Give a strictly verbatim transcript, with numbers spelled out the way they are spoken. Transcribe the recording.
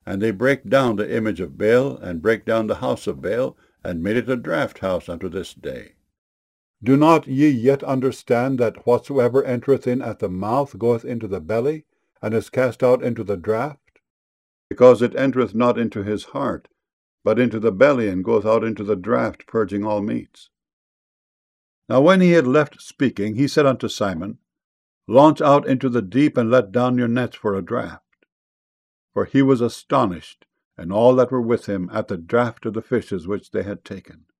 And they brake down the image of Baal, and brake down the house of Baal, and made it a draught house unto this day. Do not ye yet understand that whatsoever entereth in at the mouth goeth into the belly, and is cast out into the draught? Because it entereth not into his heart, but into the belly, and goeth out into the draught, purging all meats. Now when he had left speaking, he said unto Simon, Launch out into the deep, and let down your nets for a draught. For he was astonished, and all that were with him, at the draught of the fishes which they had taken.